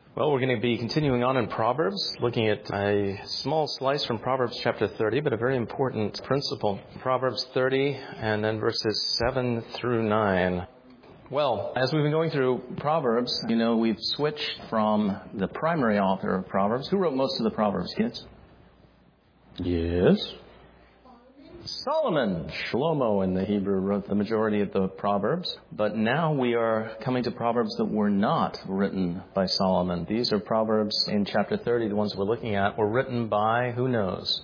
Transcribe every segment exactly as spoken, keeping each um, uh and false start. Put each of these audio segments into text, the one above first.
Well, we're going to be continuing on in Proverbs, looking at a small slice from Proverbs chapter thirty, but a very important principle. Proverbs thirty and then verses seven through nine. Well, as we've been going through Proverbs, you know, we've switched from the primary author of Proverbs. Who wrote most of the Proverbs, kids? Yes. Solomon, Shlomo in the Hebrew, wrote the majority of the Proverbs. But now we are coming to Proverbs that were not written by Solomon. These are Proverbs in chapter thirty, the ones we're looking at, were written by, who knows?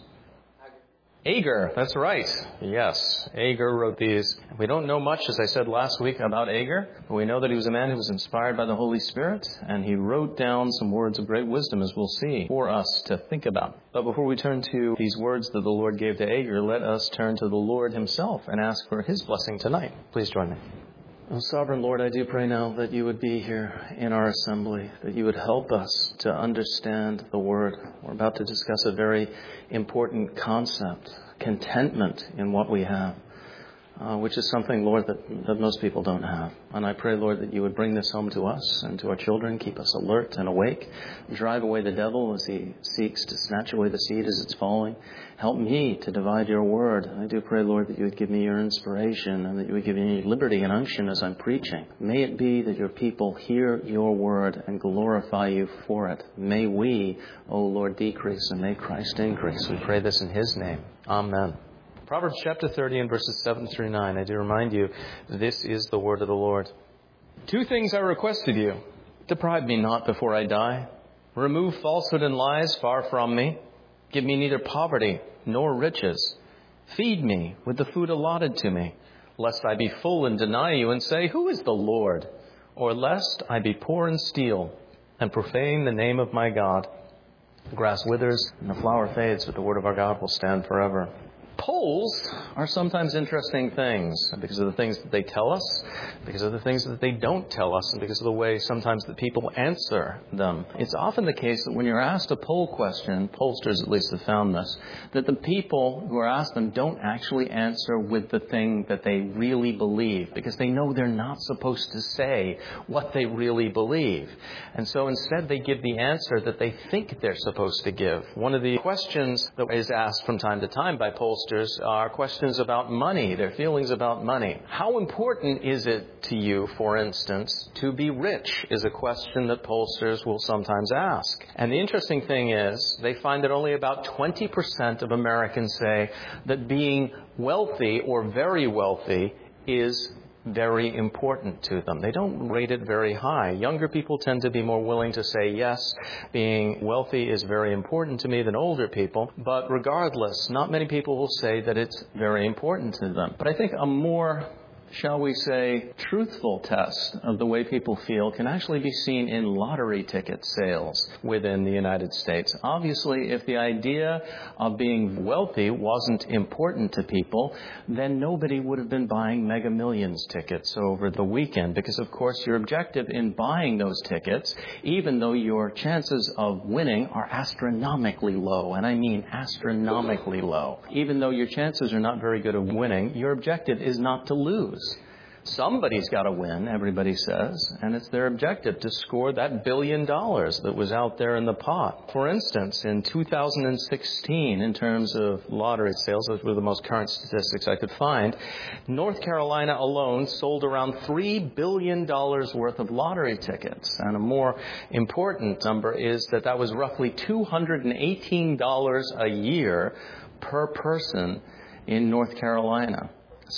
Agur, that's right. Yes, Agur wrote these. We don't know much, as I said last week, about Agur, but we know that he was a man who was inspired by the Holy Spirit, and he wrote down some words of great wisdom, as we'll see, for us to think about. But before we turn to these words that the Lord gave to Agur, let us turn to the Lord himself and ask for his blessing tonight. Please join me. Oh, Sovereign Lord, I do pray now that you would be here in our assembly, that you would help us to understand the Word. We're about to discuss a very important concept, contentment in what we have, uh, which is something, Lord, that, that most people don't have. And I pray, Lord, that you would bring this home to us and to our children, keep us alert and awake, drive away the devil as he seeks to snatch away the seed as it's falling. Help me to divide your word. I do pray, Lord, that you would give me your inspiration and that you would give me liberty and unction as I'm preaching. May it be that your people hear your word and glorify you for it. May we, O Lord, decrease and may Christ increase. We pray this in his name. Amen. Proverbs chapter thirty and verses seven through nine. I do remind you, this is the word of the Lord. Two things I request of you. Deprive me not before I die. Remove falsehood and lies far from me. Give me neither poverty nor riches. Feed me with the food allotted to me, lest I be full and deny you and say, who is the Lord? Or lest I be poor and steal and profane the name of my God. The grass withers and the flower fades, but the word of our God will stand forever. Polls are sometimes interesting things because of the things that they tell us, because of the things that they don't tell us, and because of the way sometimes that people answer them. It's often the case that when you're asked a poll question, pollsters at least have found this, that the people who are asked them don't actually answer with the thing that they really believe, because they know they're not supposed to say what they really believe. And so instead they give the answer that they think they're supposed to give. One of the questions that is asked from time to time by pollsters are questions about money, their feelings about money. How important is it to you, for instance, to be rich is a question that pollsters will sometimes ask. And the interesting thing is they find that only about twenty percent of Americans say that being wealthy or very wealthy is very important to them. They don't rate it very high. Younger people tend to be more willing to say, yes, being wealthy is very important to me than older people. But regardless, not many people will say that it's very important to them. But I think a more, shall we say, truthful test of the way people feel can actually be seen in lottery ticket sales within the United States. Obviously, if the idea of being wealthy wasn't important to people, then nobody would have been buying Mega Millions tickets over the weekend, because, of course, your objective in buying those tickets, even though your chances of winning are astronomically low, and I mean astronomically low, even though your chances are not very good of winning, your objective is not to lose. Somebody's got to win, everybody says, and it's their objective to score that billion dollars that was out there in the pot. For instance, in two thousand sixteen, in terms of lottery sales, those were the most current statistics I could find, North Carolina alone sold around three billion dollars worth of lottery tickets. And a more important number is that that was roughly two hundred eighteen dollars a year per person in North Carolina.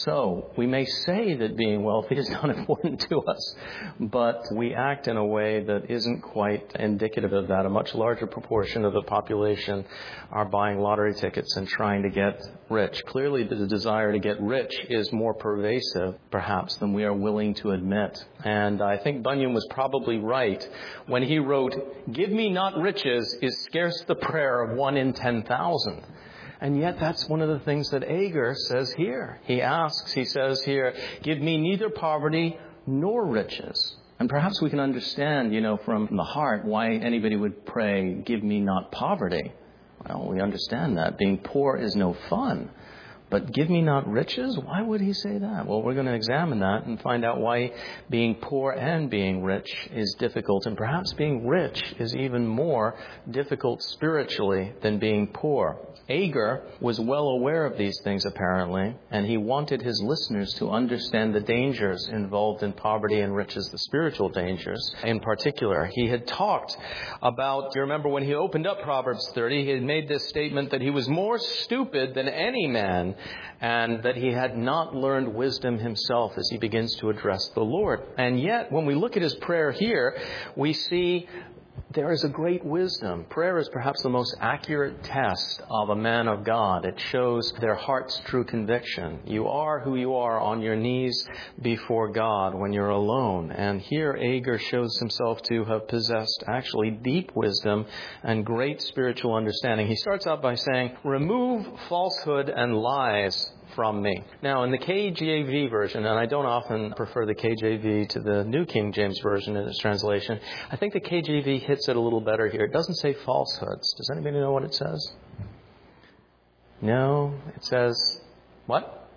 So we may say that being wealthy is not important to us, but we act in a way that isn't quite indicative of that. A much larger proportion of the population are buying lottery tickets and trying to get rich. Clearly, the desire to get rich is more pervasive, perhaps, than we are willing to admit. And I think Bunyan was probably right when he wrote, "Give me not riches is scarce the prayer of one in ten thousand." And yet that's one of the things that Agur says here. He asks, he says here, give me neither poverty nor riches. And perhaps we can understand, you know, from the heart why anybody would pray, give me not poverty. Well, we understand that. Being poor is no fun. But give me not riches? Why would he say that? Well, we're going to examine that and find out why being poor and being rich is difficult. And perhaps being rich is even more difficult spiritually than being poor. Agur was well aware of these things, apparently, and he wanted his listeners to understand the dangers involved in poverty and riches, the spiritual dangers in particular. He had talked about, you remember when he opened up Proverbs thirty, he had made this statement that he was more stupid than any man, and that he had not learned wisdom himself, as he begins to address the Lord. And yet, when we look at his prayer here, we see there is a great wisdom. Prayer is perhaps the most accurate test of a man of God. It shows their heart's true conviction. You are who you are on your knees before God when you're alone. And here Agur shows himself to have possessed actually deep wisdom and great spiritual understanding. He starts out by saying, remove falsehood and lies from me. Now, in the K J V version, and I don't often prefer the K J V to the New King James Version in its translation, I think the K J V hits it a little better here. It doesn't say falsehoods. Does anybody know what it says? No. It says, what?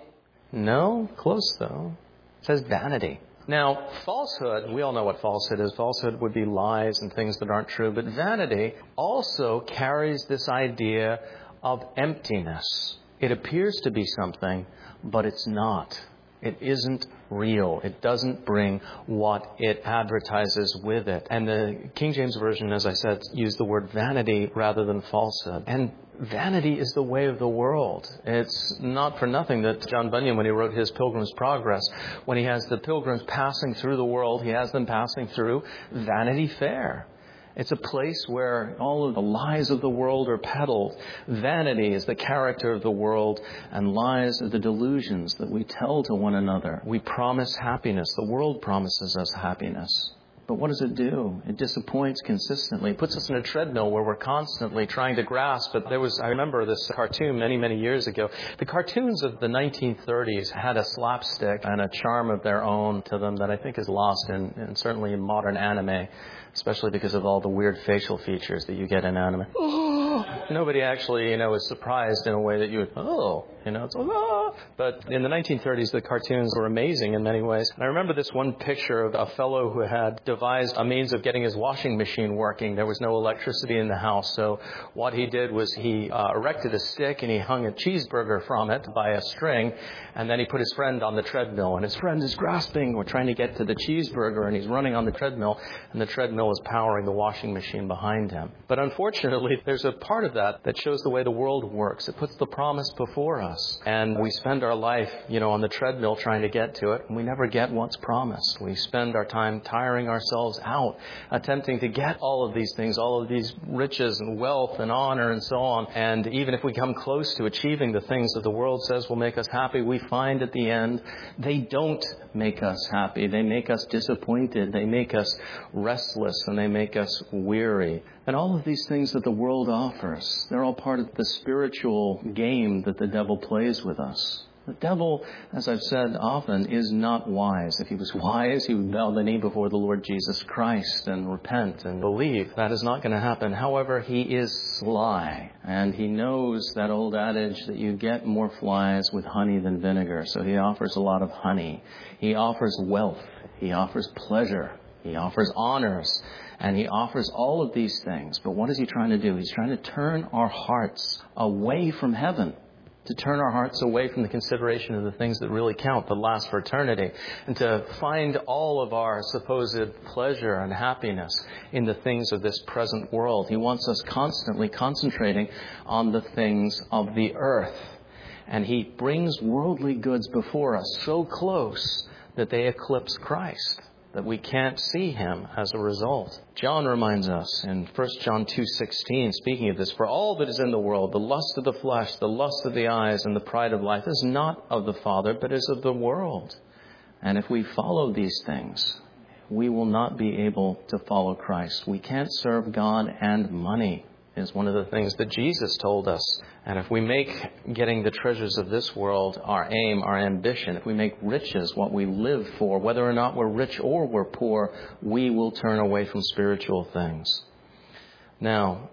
No. Close, though. It says vanity. Now, falsehood, we all know what falsehood is. Falsehood would be lies and things that aren't true. But vanity also carries this idea of emptiness. It appears to be something, but it's not. It isn't real. It doesn't bring what it advertises with it. And the King James Version, as I said, used the word vanity rather than falsehood. And vanity is the way of the world. It's not for nothing that John Bunyan, when he wrote his Pilgrim's Progress, when he has the pilgrims passing through the world, he has them passing through Vanity Fair. It's a place where all of the lies of the world are peddled. Vanity is the character of the world, and lies are the delusions that we tell to one another. We promise happiness. The world promises us happiness. But what does it do? It disappoints consistently. It puts us in a treadmill where we're constantly trying to grasp. But there was, I remember this cartoon many, many years ago. The cartoons of the nineteen thirties had a slapstick and a charm of their own to them that I think is lost in, in certainly in modern anime, especially because of all the weird facial features that you get in anime. Oh, nobody actually, you know, is surprised in a way that you would, oh, you know, it's like, oh. But in the nineteen thirties, the cartoons were amazing in many ways. And I remember this one picture of a fellow who had devised a means of getting his washing machine working. There was no electricity in the house. So what he did was he uh, erected a stick and he hung a cheeseburger from it by a string. And then he put his friend on the treadmill. And his friend is grasping or trying to get to the cheeseburger. And he's running on the treadmill. And the treadmill is powering the washing machine behind him. But unfortunately, there's a part of that that shows the way the world works. It puts the promise before us. And we spend our life, you know, on the treadmill trying to get to it. And we never get what's promised. We spend our time tiring ourselves out, attempting to get all of these things, all of these riches and wealth and honor and so on. And even if we come close to achieving the things that the world says will make us happy, we find at the end they don't make us happy. They make us disappointed. They make us restless, and they make us weary. And all of these things that the world offers, they're all part of the spiritual game that the devil plays with us. The devil, as I've said often, is not wise. If he was wise, he would bow the knee before the Lord Jesus Christ and repent and believe. That is not going to happen. However, he is sly, and he knows that old adage that you get more flies with honey than vinegar. So he offers a lot of honey. He offers wealth. He offers pleasure. He offers honors. And he offers all of these things. But what is he trying to do? He's trying to turn our hearts away from heaven, to turn our hearts away from the consideration of the things that really count, that last for eternity, and to find all of our supposed pleasure and happiness in the things of this present world. He wants us constantly concentrating on the things of the earth. And he brings worldly goods before us so close that they eclipse Christ, that we can't see him as a result. John reminds us in First John two sixteen, speaking of this, for all that is in the world, the lust of the flesh, the lust of the eyes, and the pride of life is not of the Father, but is of the world. And if we follow these things, we will not be able to follow Christ. We can't serve God and money, is one of the things that Jesus told us. And if we make getting the treasures of this world our aim, our ambition, if we make riches what we live for, whether or not we're rich or we're poor, we will turn away from spiritual things. Now,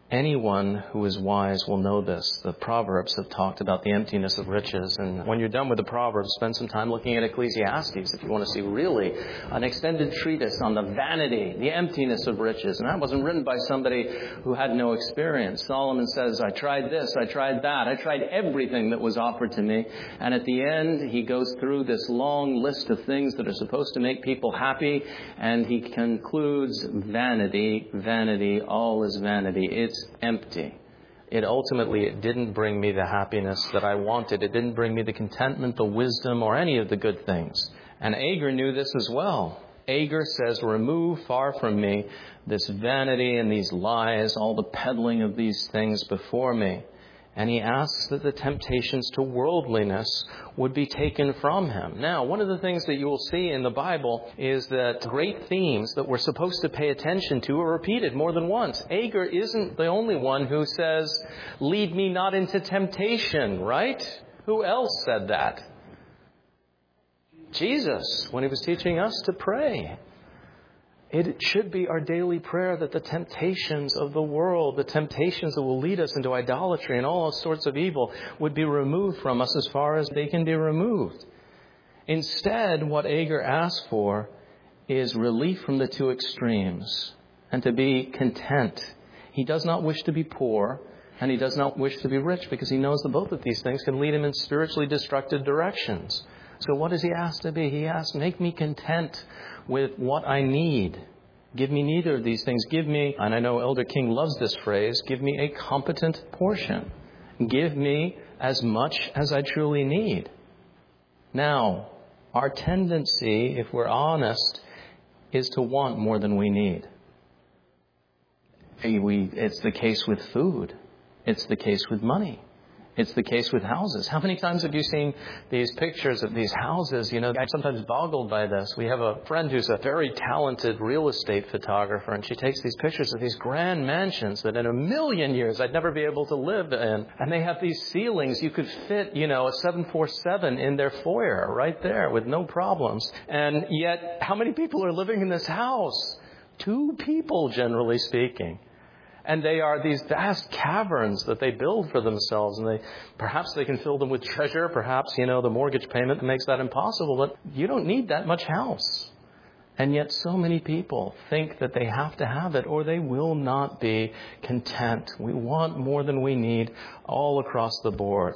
Anyone who is wise will know this. The Proverbs have talked about the emptiness of riches. And when you're done with the Proverbs, spend some time looking at Ecclesiastes if you want to see really an extended treatise on the vanity, the emptiness of riches. And that wasn't written by somebody who had no experience. Solomon says, I tried this, I tried that, I tried everything that was offered to me. And at the end, he goes through this long list of things that are supposed to make people happy. And he concludes, vanity, vanity, all is vanity. It's empty. It ultimately, it didn't bring me the happiness that I wanted. It didn't bring me the contentment, the wisdom, or any of the good things. And Agur knew this as well. Agur says, remove far from me this vanity and these lies, all the peddling of these things before me. And he asks that the temptations to worldliness would be taken from him. Now, one of the things that you will see in the Bible is that great themes that we're supposed to pay attention to are repeated more than once. Agur isn't the only one who says, lead me not into temptation, right? Who else said that? Jesus, when he was teaching us to pray. It should be our daily prayer that the temptations of the world, the temptations that will lead us into idolatry and all sorts of evil, would be removed from us as far as they can be removed. Instead, what Agur asks for is relief from the two extremes and to be content. He does not wish to be poor and he does not wish to be rich because he knows that both of these things can lead him in spiritually destructive directions. So what does he ask to be? He asks, make me content with what I need. Give me neither of these things. Give me, and I know Elder King loves this phrase, give me a competent portion. Give me as much as I truly need. Now, our tendency, if we're honest, is to want more than we need. We, it's the case with food. It's the case with money. It's the case with houses. How many times have you seen these pictures of these houses? You know, I'm sometimes boggled by this. We have a friend who's a very talented real estate photographer, and she takes these pictures of these grand mansions that in a million years I'd never be able to live in. And they have these ceilings. You could fit, you know, a seven forty-seven in their foyer right there with no problems. And yet, how many people are living in this house? Two people, generally speaking. And they are these vast caverns that they build for themselves. And they perhaps they can fill them with treasure. Perhaps, you know, the mortgage payment makes that impossible. But you don't need that much house. And yet so many people think that they have to have it or they will not be content. We want more than we need all across the board.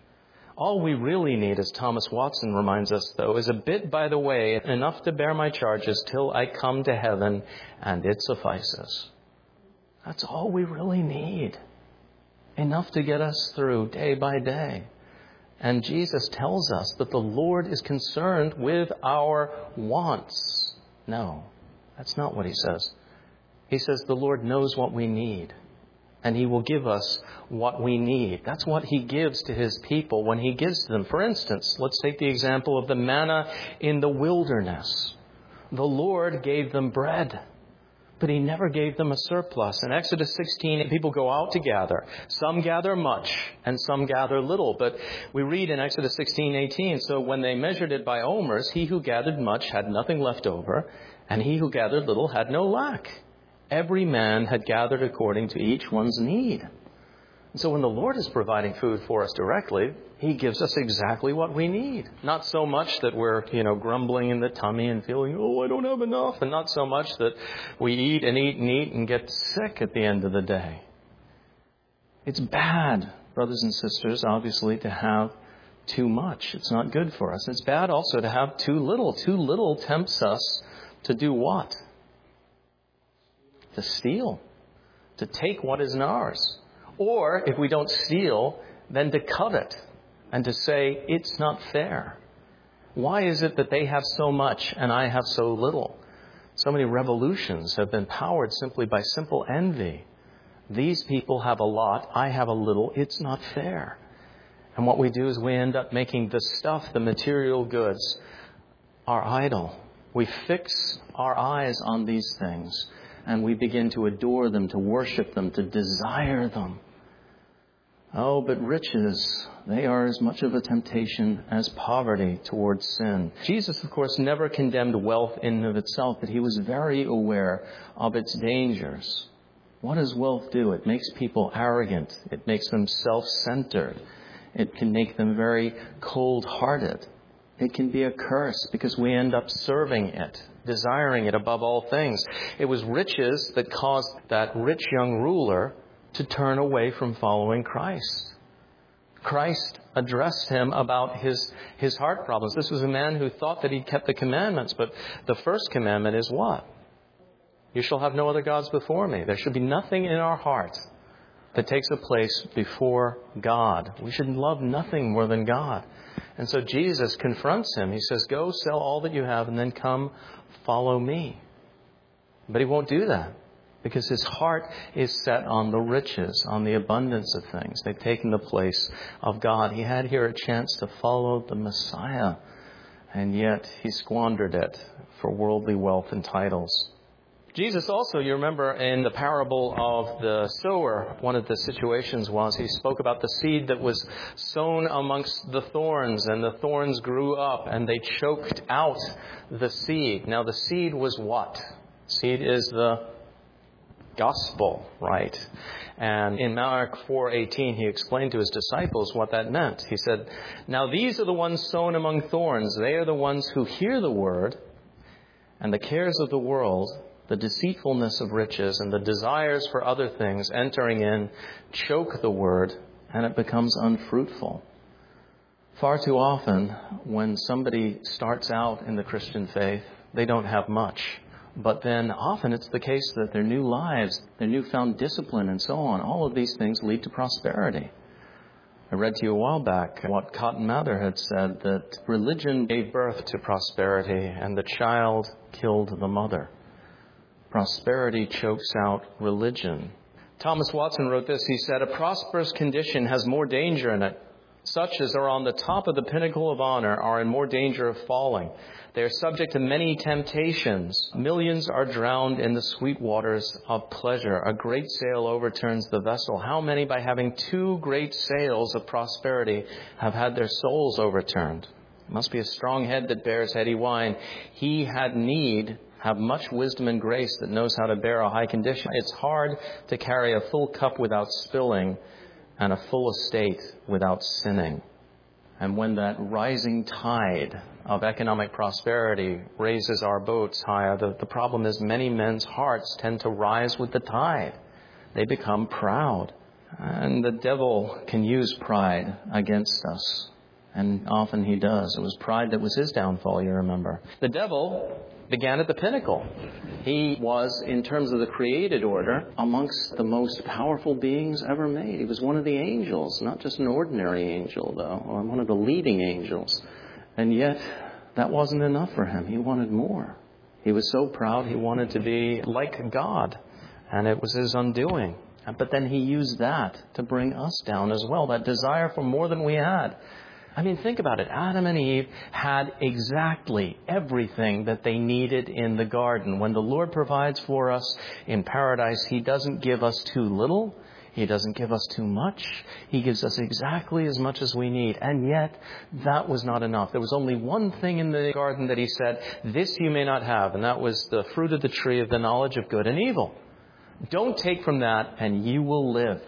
All we really need, as Thomas Watson reminds us, though, is a bit by the way, enough to bear my charges till I come to heaven, and it suffices. That's all we really need. Enough to get us through day by day. And Jesus tells us that the Lord is concerned with our wants. No, that's not what he says. He says the Lord knows what we need. And he will give us what we need. That's what he gives to his people when he gives to them. For instance, let's take the example of the manna in the wilderness. The Lord gave them bread. But he never gave them a surplus. In Exodus sixteen, people go out to gather. Some gather much and some gather little. But we read in Exodus sixteen eighteen, so when they measured it by omers, he who gathered much had nothing left over, and he who gathered little had no lack. Every man had gathered according to each one's need. And so when the Lord is providing food for us directly, he gives us exactly what we need. Not so much that we're, you know, grumbling in the tummy and feeling, oh, I don't have enough. And not so much that we eat and eat and eat and get sick at the end of the day. It's bad, brothers and sisters, obviously, to have too much. It's not good for us. It's bad also to have too little. Too little tempts us to do what? To steal. To take what isn't ours. Or, if we don't steal, then to covet and to say, it's not fair. Why is it that they have so much and I have so little? So many revolutions have been powered simply by simple envy. These people have a lot, I have a little, it's not fair. And what we do is we end up making the stuff, the material goods, our idol. We fix our eyes on these things and we begin to adore them, to worship them, to desire them. Oh, but riches, they are as much of a temptation as poverty towards sin. Jesus, of course, never condemned wealth in and of itself, but he was very aware of its dangers. What does wealth do? It makes people arrogant. It makes them self-centered. It can make them very cold-hearted. It can be a curse because we end up serving it, desiring it above all things. It was riches that caused that rich young ruler to turn away from following Christ. Christ addressed him about his, his heart problems. This was a man who thought that he kept the commandments, but the first commandment is what? You shall have no other gods before me. There should be nothing in our heart that takes a place before God. We should love nothing more than God. And so Jesus confronts him. He says, go sell all that you have and then come follow me. But he won't do that because his heart is set on the riches, on the abundance of things. They've taken the place of God. He had here a chance to follow the Messiah, and yet he squandered it for worldly wealth and titles. Jesus also, you remember in the parable of the sower, one of the situations was he spoke about the seed that was sown amongst the thorns, and the thorns grew up and they choked out the seed. Now the seed was what? Seed is the gospel, right? And in Mark four eighteen, he explained to his disciples what that meant. He said, now these are the ones sown among thorns. They are the ones who hear the word, and the cares of the world, the deceitfulness of riches, and the desires for other things entering in choke the word, and it becomes unfruitful. Far too often, when somebody starts out in the Christian faith, they don't have much. But then often it's the case that their new lives, their newfound discipline and so on, all of these things lead to prosperity. I read to you a while back what Cotton Mather had said, that religion gave birth to prosperity and the child killed the mother. Prosperity chokes out religion. Thomas Watson wrote this. He said, a prosperous condition has more danger in it. Such as are on the top of the pinnacle of honor are in more danger of falling. They are subject to many temptations. Millions are drowned in the sweet waters of pleasure. A great sail overturns the vessel. How many, by having two great sails of prosperity, have had their souls overturned? It must be a strong head that bears heady wine. He had need have much wisdom and grace that knows how to bear a high condition. It's hard to carry a full cup without spilling and a full estate without sinning. And when that rising tide of economic prosperity raises our boats higher, the, the problem is many men's hearts tend to rise with the tide. They become proud. And the devil can use pride against us. And often he does. It was pride that was his downfall, you remember. The devil began at the pinnacle. He was, in terms of the created order, amongst the most powerful beings ever made. He was one of the angels, not just an ordinary angel, though, or one of the leading angels. And yet, that wasn't enough for him. He wanted more. He was so proud he wanted to be like God, and it was his undoing. But then he used that to bring us down as well, that desire for more than we had. I mean, think about it. Adam and Eve had exactly everything that they needed in the garden. When the Lord provides for us in paradise, He doesn't give us too little. He doesn't give us too much. He gives us exactly as much as we need. And yet, that was not enough. There was only one thing in the garden that He said, this you may not have. And that was the fruit of the tree of the knowledge of good and evil. Don't take from that and you will live.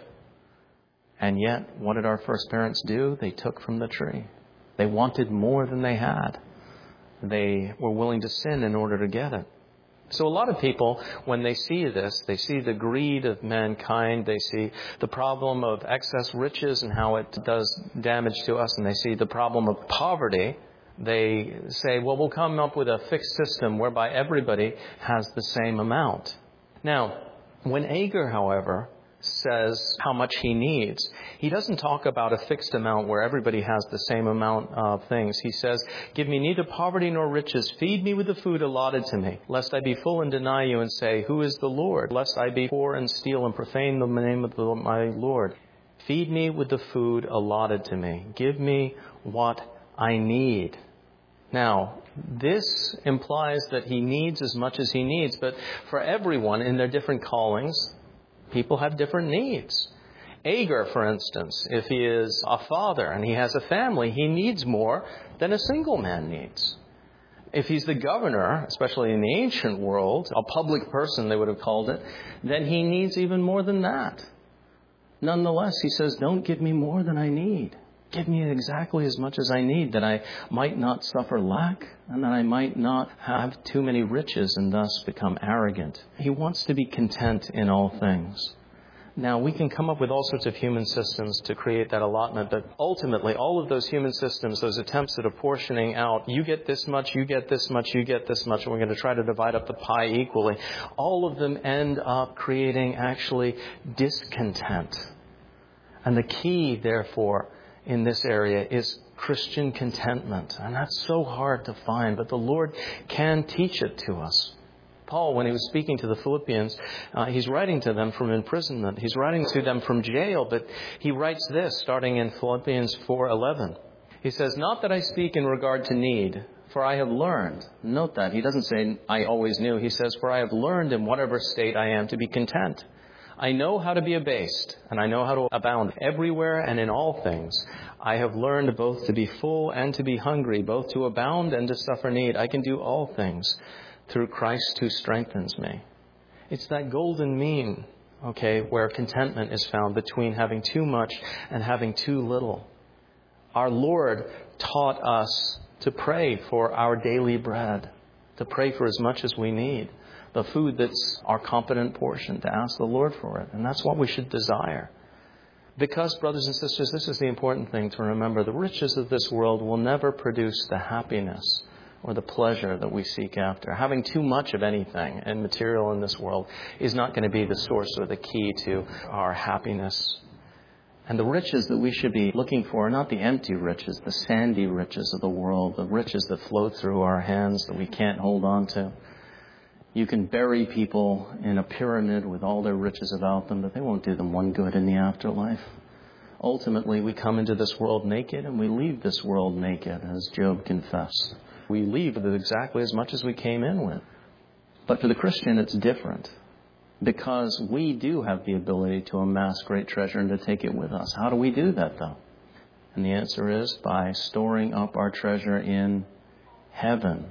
And yet, what did our first parents do? They took from the tree. They wanted more than they had. They were willing to sin in order to get it. So a lot of people, when they see this, they see the greed of mankind, they see the problem of excess riches and how it does damage to us, and they see the problem of poverty. They say, well, we'll come up with a fixed system whereby everybody has the same amount. Now, when Agur, however, says how much he needs, he doesn't talk about a fixed amount where everybody has the same amount of things. He says, give me neither poverty nor riches. Feed me with the food allotted to me, lest I be full and deny you and say, who is the Lord? Lest I be poor and steal and profane the name of the, my Lord. Feed me with the food allotted to me. Give me what I need. Now, this implies that he needs as much as he needs, but for everyone in their different callings, people have different needs. Agur, for instance, if he is a father and he has a family, he needs more than a single man needs. If he's the governor, especially in the ancient world, a public person they would have called it, then he needs even more than that. Nonetheless, he says, don't give me more than I need. Give me exactly as much as I need, that I might not suffer lack and that I might not have too many riches and thus become arrogant. He wants to be content in all things. Now, we can come up with all sorts of human systems to create that allotment, but ultimately, all of those human systems, those attempts at apportioning out, you get this much, you get this much, you get this much, and we're going to try to divide up the pie equally, all of them end up creating actually discontent. And the key, therefore, in this area is Christian contentment. And that's so hard to find, but the Lord can teach it to us. Paul, when he was speaking to the Philippians, uh, he's writing to them from imprisonment. He's writing to them from jail, but he writes this, starting in Philippians four eleven. He says, not that I speak in regard to need, for I have learned. Note that. He doesn't say, I always knew. He says, for I have learned in whatever state I am to be content. I know how to be abased, and I know how to abound everywhere and in all things. I have learned both to be full and to be hungry, both to abound and to suffer need. I can do all things through Christ who strengthens me. It's that golden mean, okay, where contentment is found between having too much and having too little. Our Lord taught us to pray for our daily bread, to pray for as much as we need, the food that's our competent portion, to ask the Lord for it. And that's what we should desire. Because, brothers and sisters, this is the important thing to remember. The riches of this world will never produce the happiness or the pleasure that we seek after. Having too much of anything and material in this world is not going to be the source or the key to our happiness. And the riches that we should be looking for are not the empty riches, the sandy riches of the world, the riches that flow through our hands that we can't hold on to. You can bury people in a pyramid with all their riches about them, but they won't do them one good in the afterlife. Ultimately, we come into this world naked and we leave this world naked, as Job confessed. We leave with exactly as much as we came in with. But for the Christian, it's different, because we do have the ability to amass great treasure and to take it with us. How do we do that, though? And the answer is by storing up our treasure in heaven.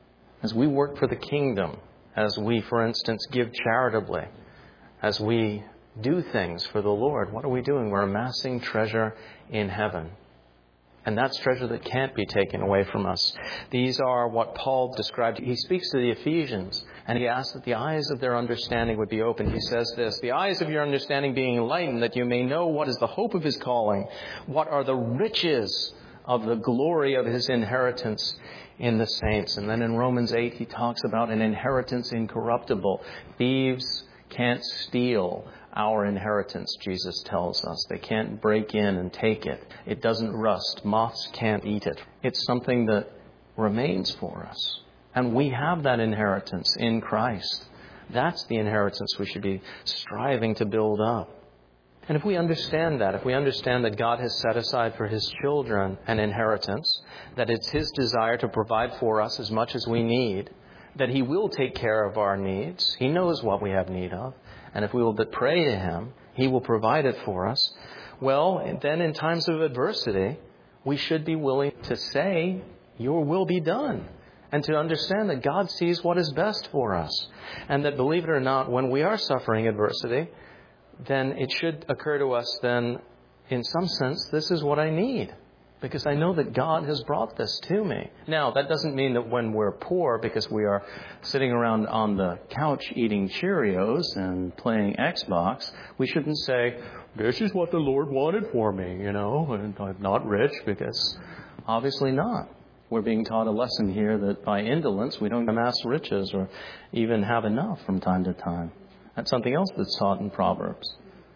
As we work for the kingdom, as we, for instance, give charitably, as we do things for the Lord, what are we doing? We're amassing treasure in heaven. And that's treasure that can't be taken away from us. These are what Paul described. He speaks to the Ephesians, and he asks that the eyes of their understanding would be opened. He says this, the eyes of your understanding being enlightened, that you may know what is the hope of his calling, what are the riches of the glory of his inheritance in the saints. And then in Romans eight, he talks about an inheritance incorruptible. Thieves can't steal our inheritance, Jesus tells us. They can't break in and take it. It doesn't rust. Moths can't eat it. It's something that remains for us. And we have that inheritance in Christ. That's the inheritance we should be striving to build up. And if we understand that, if we understand that God has set aside for his children an inheritance, that it's his desire to provide for us as much as we need, that he will take care of our needs. He knows what we have need of. And if we will but pray to him, he will provide it for us. Well, then in times of adversity, we should be willing to say, your will be done. And to understand that God sees what is best for us. And that, believe it or not, when we are suffering adversity, then it should occur to us then, in some sense, this is what I need. Because I know that God has brought this to me. Now, that doesn't mean that when we're poor, because we are sitting around on the couch eating Cheerios and playing Xbox, we shouldn't say, this is what the Lord wanted for me, you know, and I'm not rich, because obviously not. We're being taught a lesson here that by indolence, we don't amass riches or even have enough from time to time. That's something else that's taught in Proverbs.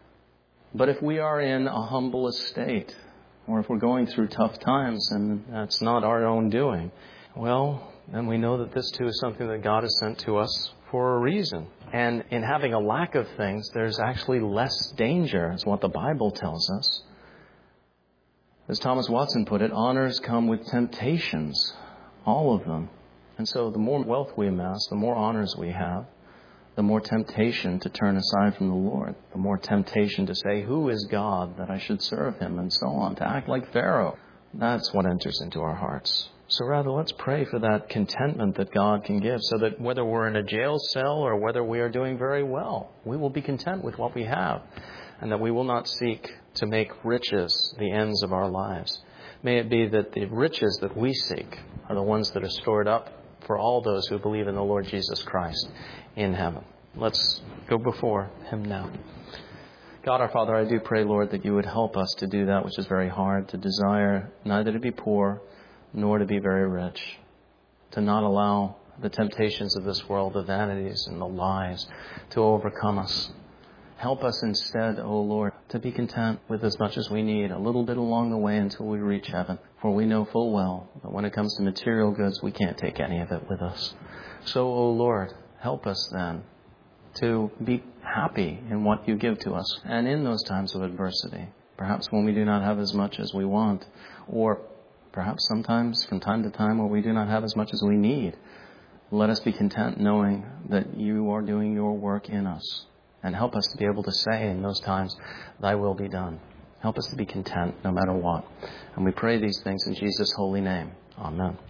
But if we are in a humble estate, or if we're going through tough times and that's not our own doing, well, then we know that this too is something that God has sent to us for a reason. And in having a lack of things, there's actually less danger, is what the Bible tells us. As Thomas Watson put it, honors come with temptations, all of them. And so the more wealth we amass, the more honors we have, the more temptation to turn aside from the Lord, the more temptation to say, who is God that I should serve him, and so on, to act like Pharaoh. That's what enters into our hearts. So rather, let's pray for that contentment that God can give, so that whether we're in a jail cell or whether we are doing very well, we will be content with what we have, and that we will not seek to make riches the ends of our lives. May it be that the riches that we seek are the ones that are stored up for all those who believe in the Lord Jesus Christ in heaven. Let's go before Him now. God our Father, I do pray, Lord, that you would help us to do that which is very hard, to desire neither to be poor nor to be very rich, to not allow the temptations of this world, the vanities and the lies, to overcome us. Help us instead, O Lord, to be content with as much as we need, a little bit along the way until we reach heaven. For we know full well that when it comes to material goods, we can't take any of it with us. So, O Lord, help us then to be happy in what you give to us, and in those times of adversity, perhaps when we do not have as much as we want, or perhaps sometimes from time to time where we do not have as much as we need. Let us be content knowing that you are doing your work in us. And help us to be able to say in those times, thy will be done. Help us to be content no matter what. And we pray these things in Jesus' holy name. Amen.